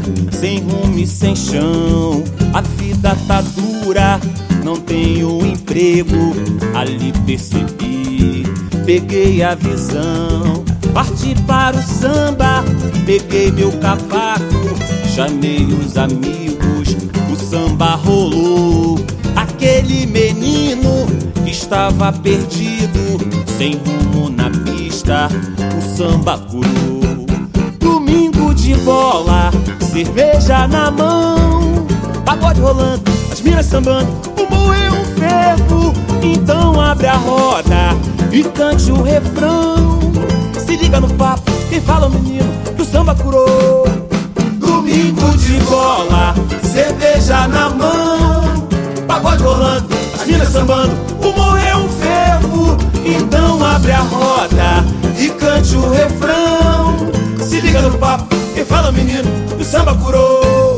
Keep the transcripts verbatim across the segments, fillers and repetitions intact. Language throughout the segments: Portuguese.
sem rumo e sem chão. A vida tá dura, não tenho emprego. Ali percebi, peguei a visão. Parti para o samba, peguei meu cavaco, chamei os amigos, o samba rolou. Aquele menino que estava perdido, sem rumo na pista, o samba curou. Domingo de bola, cerveja na mão, pagode rolando, as minas sambando, o moe é um fervo. Então abre a roda e cante o refrão. Se liga no papo, quem fala o menino que o samba curou. Domingo de bola, cerveja na mão, pagode rolando, as minas sambando, o moe é um fervo. Então abre a roda e cante o refrão. Se liga no papo, quem fala o menino que o samba curou.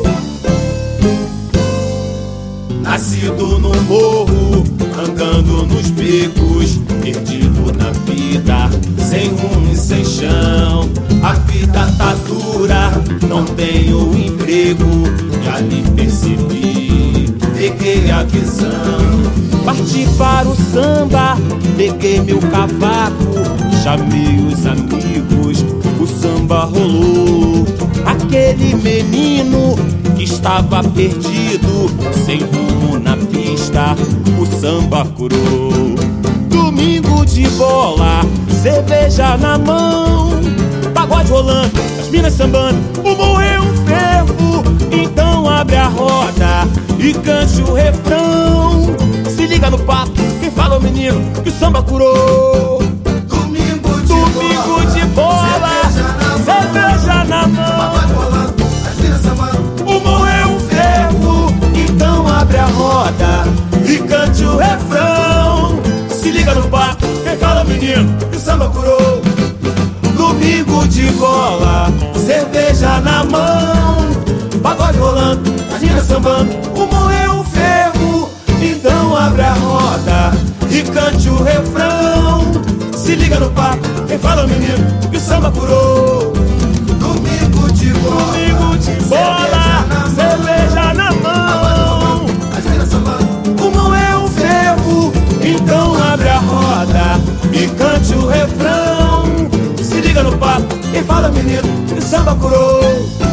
Nascido no morro, andando nos becos, perdido na vida, sem rumo e sem chão. A vida tá dura, não tenho emprego, e ali percebi, peguei a visão. Parti para o samba, peguei meu cavaco, chamei os amigos, o samba rolou. Aquele menino que estava perdido, sem rumo na pista, o samba curou. Domingo de bola, cerveja na mão, pagode rolando, as minas sambando, o moe é um fervo. Então abre a roda e cante o refrão. Se liga no papo, quem fala o menino que o samba curou. Domingo de Domingo bola, de bola, cerveja na mão, pagode rolando, as minas sambando, o moe é um fervo. Então abre a roda e cante o refrão. Se liga no papo, quem fala menino que o samba curou. Domingo de bola, cerveja na mão, pagode rolando, as minas sambando, o moe é um fervo. Então abre a roda e cante o refrão. Se liga no papo, quem fala menino que o samba curou. domingo de bola, Domingo de bola, cerveja na mão, as minas sambando, o moe é um fervo. Então abre a roda e cante o refrão. Se liga no papo, quem fala menino que o samba curou.